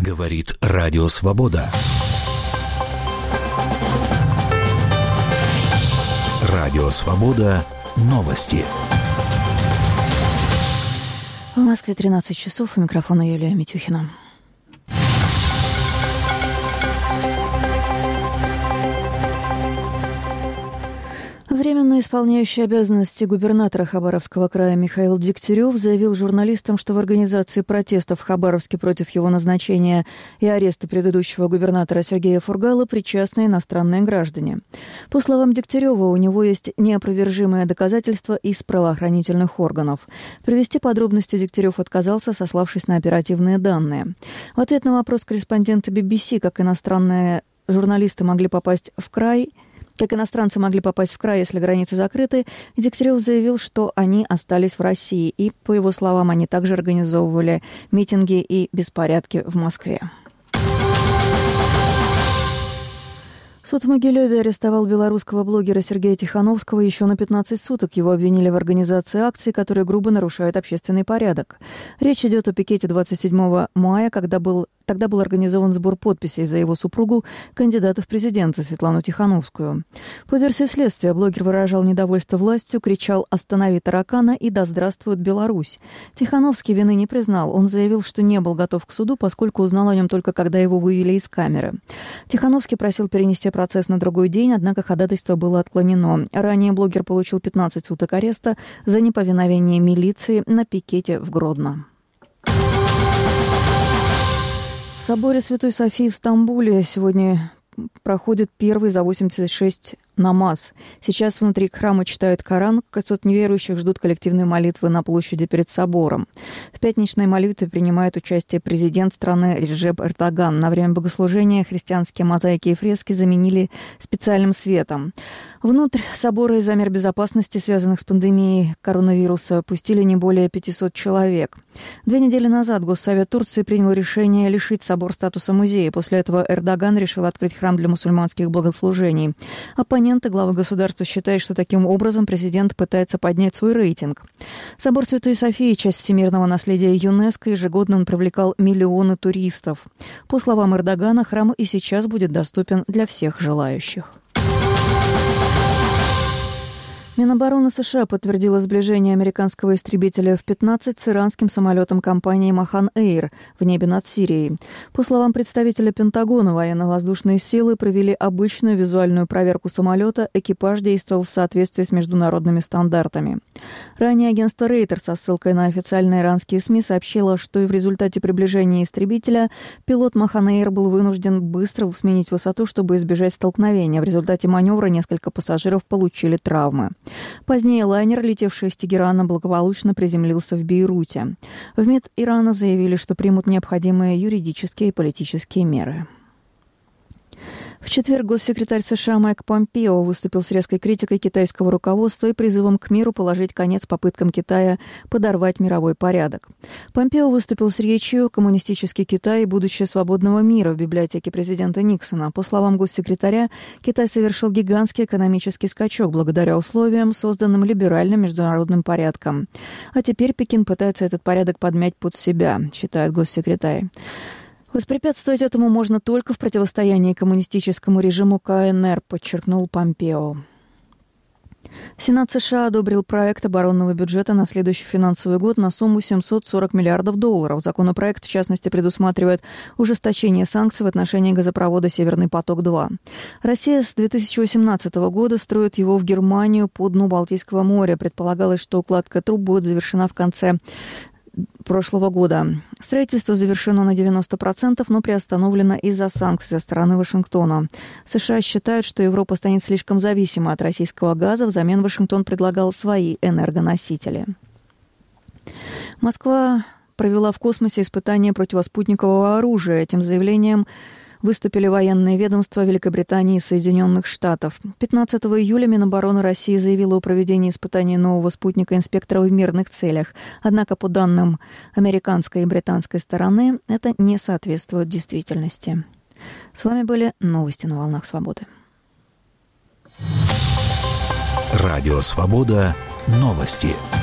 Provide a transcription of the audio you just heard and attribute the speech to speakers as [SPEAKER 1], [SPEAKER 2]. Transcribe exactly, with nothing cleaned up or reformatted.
[SPEAKER 1] Говорит Радио Свобода. Радио Свобода. Новости.
[SPEAKER 2] В Москве тринадцать часов. У микрофона Юлия Митюхина. Временно исполняющий обязанности губернатора Хабаровского края Михаил Дегтярев заявил журналистам, что в организации протестов в Хабаровске против его назначения и ареста предыдущего губернатора Сергея Фургала причастны иностранные граждане. По словам Дегтярева, у него есть неопровержимые доказательства из правоохранительных органов. Привести подробности Дегтярев отказался, сославшись на оперативные данные. В ответ на вопрос корреспондента би би си, как иностранные журналисты могли попасть в край, Как иностранцы могли попасть в край, если границы закрыты, Дегтярев заявил, что они остались в России, и, по его словам, они также организовывали митинги и беспорядки в Москве. Суд в Могилеве арестовал белорусского блогера Сергея Тихановского еще на пятнадцать суток. Его обвинили в организации акций, которые грубо нарушают общественный порядок. Речь идет о пикете двадцать седьмого мая, когда был Тогда был организован сбор подписей за его супругу, кандидата в президенты Светлану Тихановскую. По версии следствия, блогер выражал недовольство властью, кричал «Останови таракана» и «Да здравствует Беларусь». Тихановский вины не признал. Он заявил, что не был готов к суду, поскольку узнал о нем только когда его вывели из камеры. Тихановский просил перенести процесс на другой день, однако ходатайство было отклонено. Ранее блогер получил пятнадцать суток ареста за неповиновение милиции на пикете в Гродно. В соборе Святой Софии в Стамбуле сегодня проходит первый за восемьдесят шесть намаз. Сейчас внутри храма читают Коран, пятьсот неверующих ждут коллективной молитвы на площади перед собором. В пятничной молитве принимает участие президент страны Реджеп Эрдоган. На время богослужения христианские мозаики и фрески заменили специальным светом. Внутрь собора из-за мер безопасности, связанных с пандемией коронавируса, пустили не более пятисот человек. Две недели назад Госсовет Турции принял решение лишить собор статуса музея. После этого Эрдоган решил открыть храм для мусульманских богослужений. Оппоненты главы государства считают, что таким образом президент пытается поднять свой рейтинг. Собор Святой Софии – часть всемирного наследия ЮНЕСКО. Ежегодно он привлекал миллионы туристов. По словам Эрдогана, храм и сейчас будет доступен для всех желающих. Минобороны США подтвердила сближение американского истребителя эф пятнадцать с иранским самолетом компании «Махан Эйр» в небе над Сирией. По словам представителя Пентагона, военно-воздушные силы провели обычную визуальную проверку самолета, экипаж действовал в соответствии с международными стандартами. Ранее агентство Рейтер со ссылкой на официальные иранские СМИ сообщило, что и в результате приближения истребителя пилот «Махан Эйр» был вынужден быстро сменить высоту, чтобы избежать столкновения. В результате маневра несколько пассажиров получили травмы. Позднее лайнер, летевший из Тегерана, благополучно приземлился в Бейруте. В МИД Ирана заявили, что примут необходимые юридические и политические меры. В четверг госсекретарь США Майк Помпео выступил с резкой критикой китайского руководства и призывом к миру положить конец попыткам Китая подорвать мировой порядок. Помпео выступил с речью «Коммунистический Китай и будущее свободного мира» в библиотеке президента Никсона. По словам госсекретаря, Китай совершил гигантский экономический скачок благодаря условиям, созданным либеральным международным порядком. А теперь Пекин пытается этот порядок подмять под себя, считает госсекретарь. Воспрепятствовать этому можно только в противостоянии коммунистическому режиму ка эн эр, подчеркнул Помпео. Сенат США одобрил проект оборонного бюджета на следующий финансовый год на сумму семьсот сорок миллиардов долларов. Законопроект, в частности, предусматривает ужесточение санкций в отношении газопровода «Северный поток-два». Россия с две тысячи восемнадцатого года строит его в Германию по дну Балтийского моря. Предполагалось, что укладка труб будет завершена в конце прошлого года. Строительство завершено на девяносто процентов, но приостановлено из-за санкций со стороны Вашингтона. США считают, что Европа станет слишком зависима от российского газа. Взамен Вашингтон предлагал свои энергоносители. Москва провела в космосе испытания противоспутникового оружия. Этим заявлением выступили военные ведомства Великобритании и Соединенных Штатов. пятнадцатого июля Минобороны России заявила о проведении испытаний нового спутника «Инспектора» в мирных целях. Однако, по данным американской и британской стороны, это не соответствует действительности. С вами были новости на «Волнах Свободы».
[SPEAKER 1] Радио «Свобода». Новости.